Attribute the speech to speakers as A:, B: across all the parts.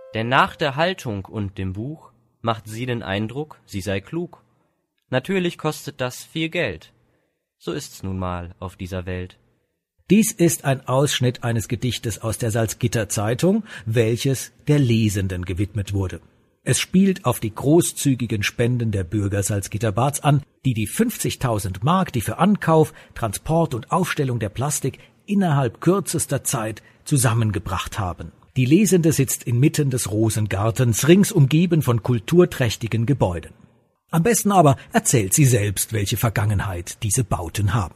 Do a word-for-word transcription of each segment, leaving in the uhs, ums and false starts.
A: Denn nach der Haltung und dem Buch macht sie den Eindruck, sie sei klug. Natürlich kostet das viel Geld. So ist's nun mal auf dieser Welt.
B: Dies ist ein Ausschnitt eines Gedichtes aus der Salzgitter Zeitung, welches der Lesenden gewidmet wurde. Es spielt auf die großzügigen Spenden der Bürger Salzgitterbads an, die die fünfzigtausend Mark, die für Ankauf, Transport und Aufstellung der Plastik innerhalb kürzester Zeit zusammengebracht haben. Die Lesende sitzt inmitten des Rosengartens, rings umgeben von kulturträchtigen Gebäuden. Am besten aber erzählt sie selbst, welche Vergangenheit diese Bauten haben.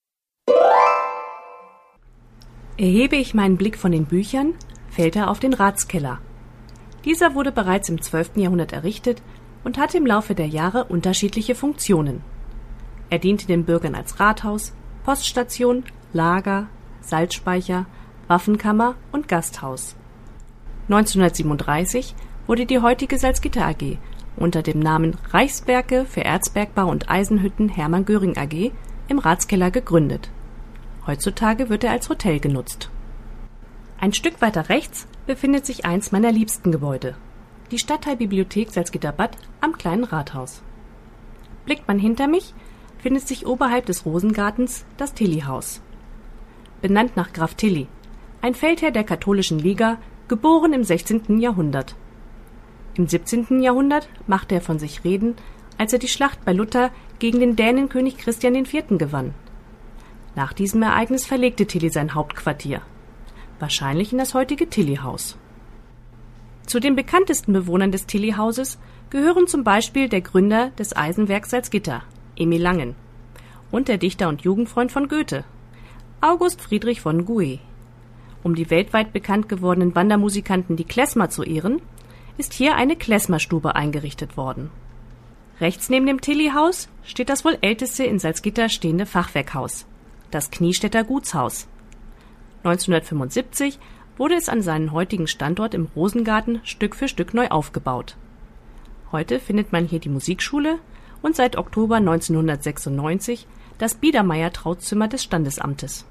C: Erhebe ich meinen Blick von den Büchern, fällt er auf den Ratskeller. Dieser wurde bereits im zwölften Jahrhundert errichtet und hatte im Laufe der Jahre unterschiedliche Funktionen. Er diente den Bürgern als Rathaus, Poststation, Lager, Salzspeicher, Waffenkammer und Gasthaus. neunzehnhundertsiebenunddreißig wurde die heutige Salzgitter A G unter dem Namen Reichswerke für Erzbergbau und Eisenhütten Hermann Göring A G im Ratskeller gegründet. Heutzutage wird er als Hotel genutzt. Ein Stück weiter rechts befindet sich eins meiner liebsten Gebäude, die Stadtteilbibliothek Salzgitterbad am Kleinen Rathaus. Blickt man hinter mich, findet sich oberhalb des Rosengartens das Tilly-Haus. Benannt nach Graf Tilly, ein Feldherr der katholischen Liga, geboren im sechzehnten Jahrhundert. Im siebzehnten Jahrhundert machte er von sich reden, als er die Schlacht bei Lutter gegen den Dänenkönig Christian der Vierte gewann. Nach diesem Ereignis verlegte Tilly sein Hauptquartier, wahrscheinlich in das heutige Tilly-Haus. Zu den bekanntesten Bewohnern des Tilly-Hauses gehören zum Beispiel der Gründer des Eisenwerks Salzgitter, Emil Langen, und der Dichter und Jugendfreund von Goethe, August Friedrich von Gouet. Um die weltweit bekannt gewordenen Wandermusikanten die Klezmer zu ehren, ist hier eine Klezmerstube eingerichtet worden. Rechts neben dem Tilly-Haus steht das wohl älteste in Salzgitter stehende Fachwerkhaus, das Kniestädter Gutshaus. neunzehnhundertfünfundsiebzig wurde es an seinen heutigen Standort im Rosengarten Stück für Stück neu aufgebaut. Heute findet man hier die Musikschule und seit Oktober neunzehnhundertsechsundneunzig das Biedermeier-Trauzimmer des Standesamtes.